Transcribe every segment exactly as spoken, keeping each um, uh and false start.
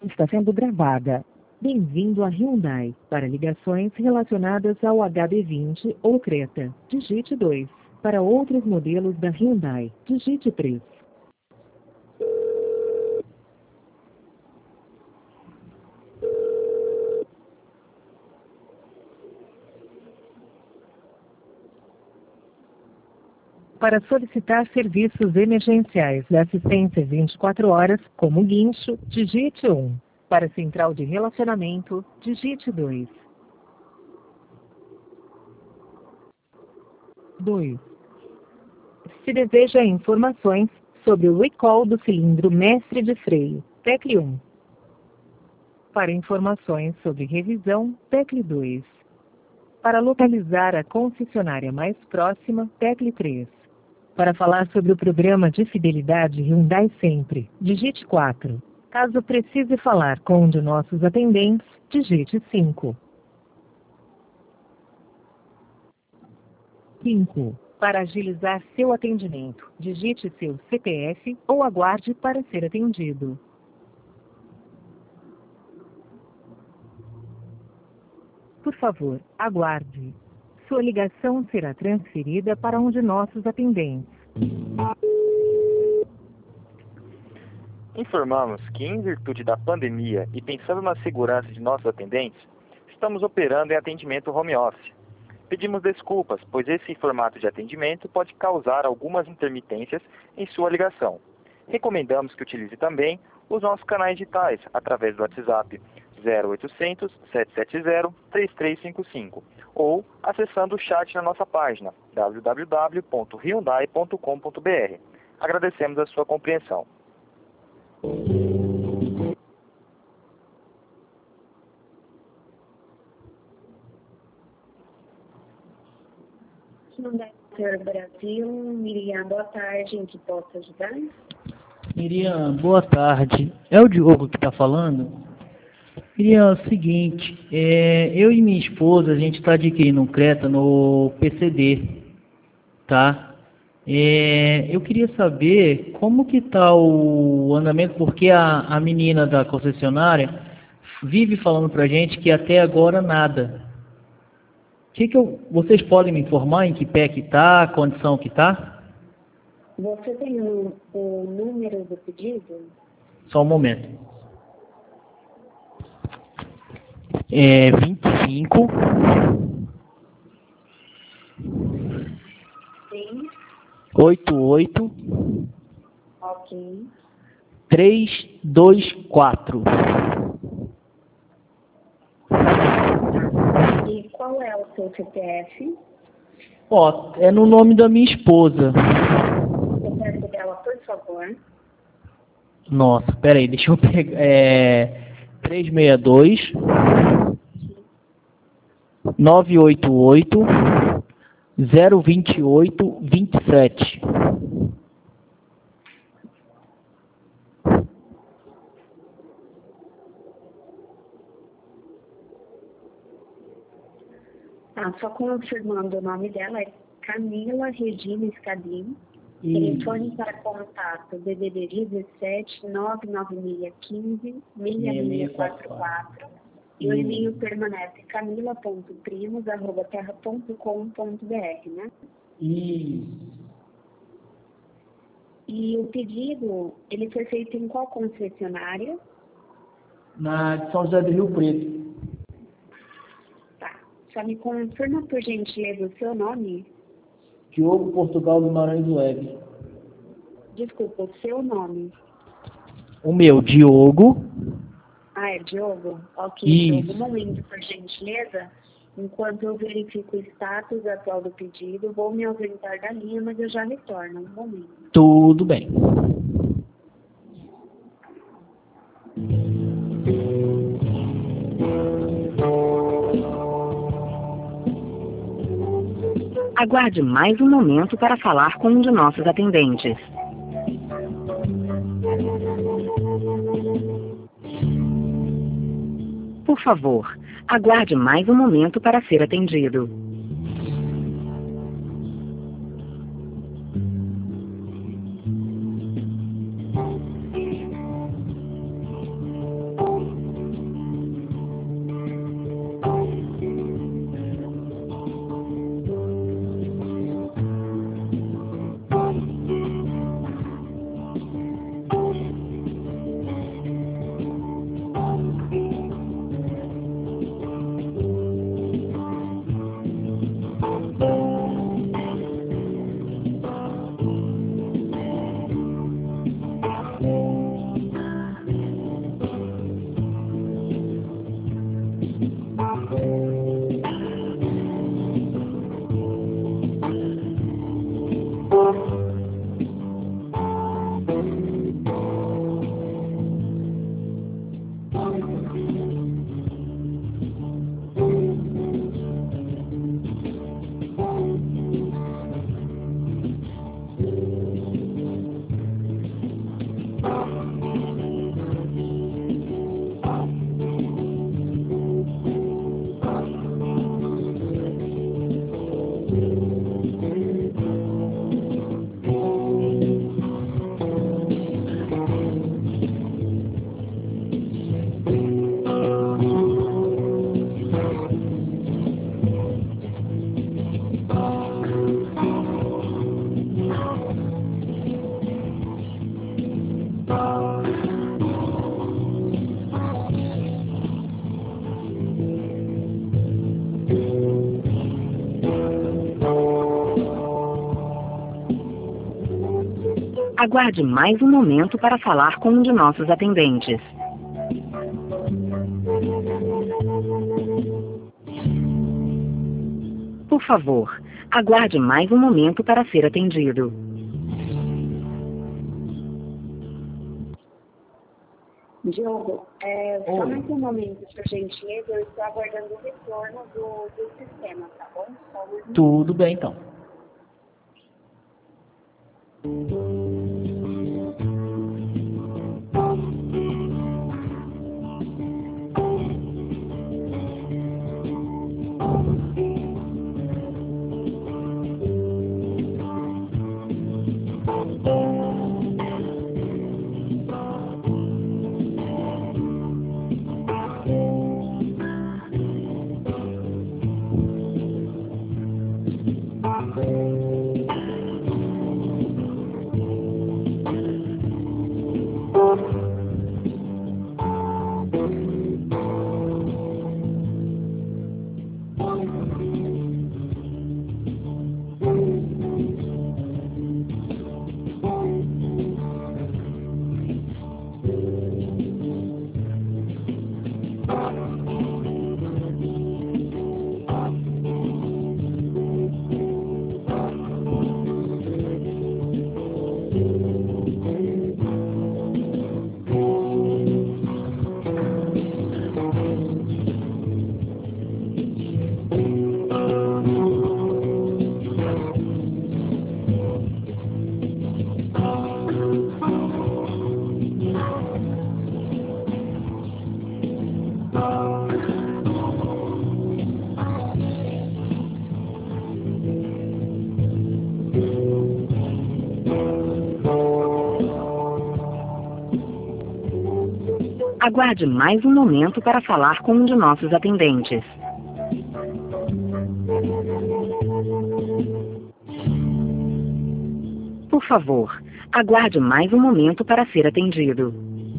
está sendo gravada. Bem-vindo a Hyundai. Para ligações relacionadas ao H B vinte ou Creta, digite dois. Para outros modelos da Hyundai, digite três. Para solicitar serviços emergenciais de assistência vinte e quatro horas, como guincho, digite um. Para central de relacionamento, digite dois. dois. Se deseja informações sobre o recall do cilindro mestre de freio, tecle um. Para informações sobre revisão, tecle dois. Para localizar a concessionária mais próxima, tecle três. Para falar sobre o programa de fidelidade Hyundai Sempre, digite quatro. Caso precise falar com um de nossos atendentes, digite cinco. cinco. Para agilizar seu atendimento, digite seu C P F ou aguarde para ser atendido. Por favor, aguarde. Sua ligação será transferida para um de nossos atendentes. Informamos que, em virtude da pandemia e pensando na segurança de nossos atendentes, estamos operando em atendimento home office. Pedimos desculpas, pois esse formato de atendimento pode causar algumas intermitências em sua ligação. Recomendamos que utilize também os nossos canais digitais através do WhatsApp zero oitocentos, sete sete zero, três três cinco cinco ou acessando o chat na nossa página w w w ponto hyundai ponto com ponto b r. Agradecemos a sua compreensão. Hyundai Brasil, Miriam, boa tarde, em que posso ajudar? Miriam, boa tarde. É o Diogo que está falando? Miriam, é o seguinte, é, eu e minha esposa, a gente está adquirindo um Creta no P C D, tá? É, eu queria saber como que está o andamento, porque a, a menina da concessionária vive falando pra gente que até agora nada. Que que eu, vocês podem me informar em que pé que está, a condição que está? Você tem o, o número do pedido? Só um momento. É vinte e cinco. Sim. oitenta e oito. Ok. trezentos e vinte e quatro. E qual é o seu C P F? Ó, é no nome da minha esposa. O C P F dela, por favor. Nossa, peraí, deixa eu pegar. É. trezentos e sessenta e dois. novecentos e oitenta e oito. zero vinte e oito vinte e sete. Ah, só confirmando o nome dela, é Camila Regina Escadim. Telefone para contato D D D dezessete, nove nove seis um cinco, seis seis quatro quatro. E o e-mail permanece camila ponto primos arroba terra ponto com ponto b r, né? Isso. E o pedido, ele foi feito em qual concessionária? Na de São José do Rio Preto. Tá. Só me confirma, por gentileza, o seu nome? Diogo Portugal Guimarães Web. Desculpa, o seu nome. O meu, Diogo. Ah, é Diogo? Ok, Isso. Diogo, um momento, por gentileza. Enquanto eu verifico o status atual do pedido, vou me ausentar da linha, mas eu já retorno. Um momento. Tudo bem. Aguarde mais um momento para falar com um de nossos atendentes. Por favor, aguarde mais um momento para ser atendido. Aguarde mais um momento para falar com um de nossos atendentes. Por favor, aguarde mais um momento para ser atendido. Diogo, é, só mais um momento, por gentileza, eu estou aguardando o retorno do, do sistema, tá bom? Só mais um Tudo bem, então. Aguarde mais um momento para falar com um de nossos atendentes. Por favor, aguarde mais um momento para ser atendido.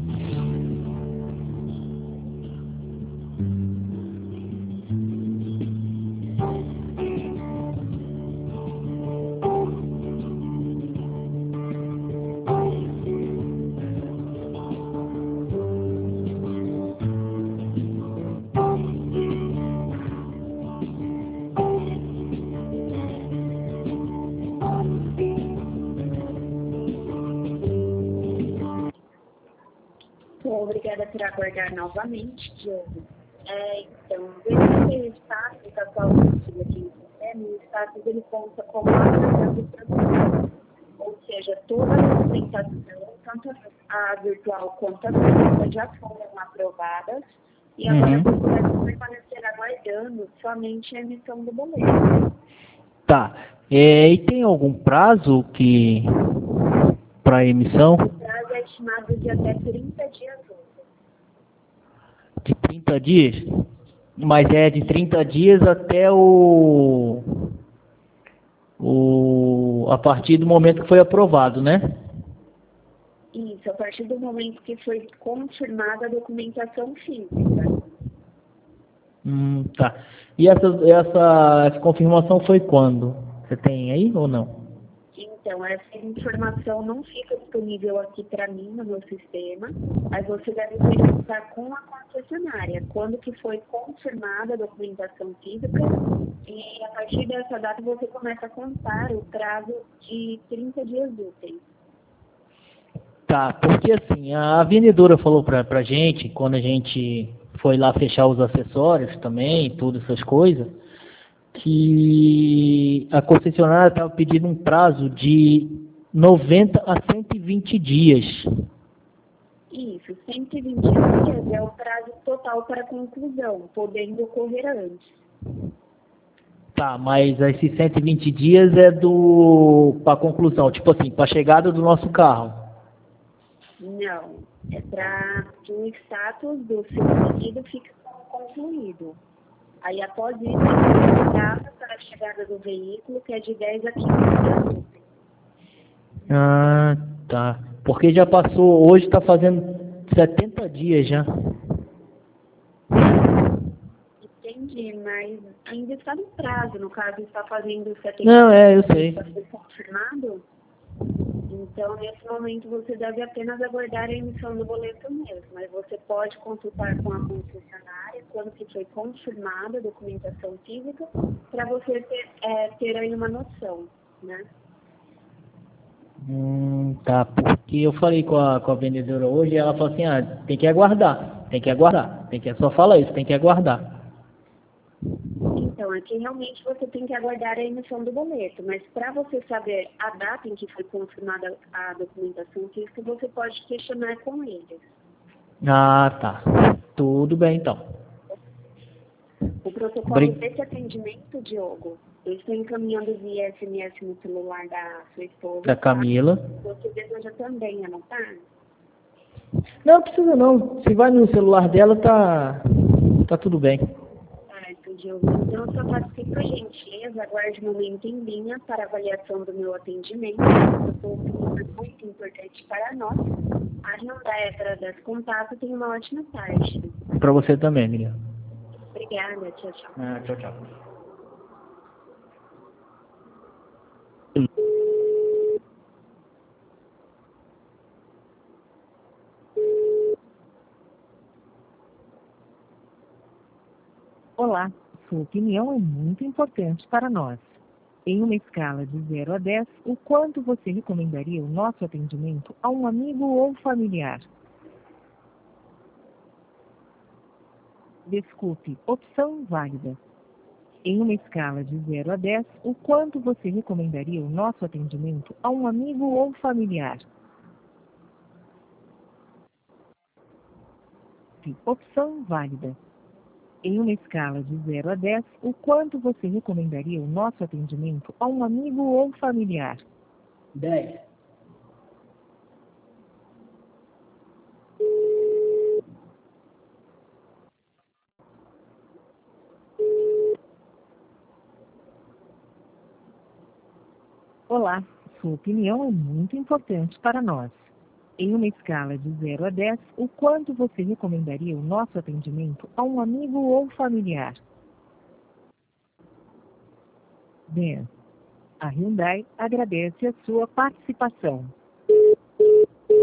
Obrigada por aguardar novamente, Diogo. É, então, esse status está atualmente aqui no sistema, o status ele conta como atrasado produtivo. Ou seja, toda a documentação, tanto a virtual quanto a física, já foram aprovadas e agora Uhum. você deve permanecer aguardando somente a emissão do boleto. Tá. É, e tem algum prazo que para emissão? O prazo é estimado de até trinta dias úteis. De trinta dias? Mas é de trinta dias até o, o a partir do momento que foi aprovado, né? Isso, a partir do momento que foi confirmada a documentação física. Hum, tá. E essa, essa, essa confirmação foi quando? Você tem aí ou não? Então, essa informação não fica disponível aqui para mim no meu sistema, mas você deve verificar com a concessionária quando que foi confirmada a documentação física e a partir dessa data você começa a contar o prazo de trinta dias úteis. Tá, porque assim, a vendedora falou pra, pra gente, quando a gente foi lá fechar os acessórios também, todas essas coisas, que a concessionária estava pedindo um prazo de noventa a cento e vinte dias. Isso, cento e vinte dias é o prazo total para conclusão, podendo ocorrer antes. Tá, mas esses cento e vinte dias é do para conclusão, tipo assim, para chegada do nosso carro. Não, é para que o status do seu pedido fique concluído. Aí, após isso, tem data para a chegada do veículo, que é de dez a quinze dias úteis. Ah, tá. Porque já passou, hoje está fazendo setenta dias já. Entendi, mas ainda está no prazo, no caso, está fazendo setenta Não, é, eu sei. dias para ser confirmado. Então, nesse momento, você deve apenas aguardar a emissão do boleto mesmo, mas você pode consultar com a concessionária quando que foi confirmada a documentação física, para você ter, é, ter aí uma noção, né? Hum, tá, porque eu falei com a, com a vendedora hoje e ela falou assim, ah, tem que aguardar, tem que aguardar, tem que, só fala isso, tem que aguardar. Então, aqui realmente você tem que aguardar a emissão do boleto, mas para você saber a data em que foi confirmada a documentação física, você pode questionar com eles. Ah, tá. Tudo bem, então. O protocolo Bri- desse atendimento, Diogo, eu estou encaminhando via S M S no celular da sua esposa. Da Camila. Tá? Você deseja também anotar? Não, precisa não. Se vai no celular dela, tá, tá tudo bem. Certo, Diogo. Então, só peço por gentileza, aguarde um momento em linha para avaliação do meu atendimento. Esse é muito importante para nós. A Hyundai Agradece Contato. Tenha uma ótima tarde. Pra você também, Miriam. Obrigada. Tchau, tchau. Ah, tchau, tchau. Olá, sua opinião é muito importante para nós. Em uma escala de zero a dez, o quanto você recomendaria o nosso atendimento a um amigo ou familiar? Desculpe, opção válida. Em uma escala de zero a dez, o quanto você recomendaria o nosso atendimento a um amigo ou familiar? Opção válida. Em uma escala de zero a dez, o quanto você recomendaria o nosso atendimento a um amigo ou familiar? dez. Olá, sua opinião é muito importante para nós. Em uma escala de zero a dez, o quanto você recomendaria o nosso atendimento a um amigo ou familiar? dez. A Hyundai agradece a sua participação.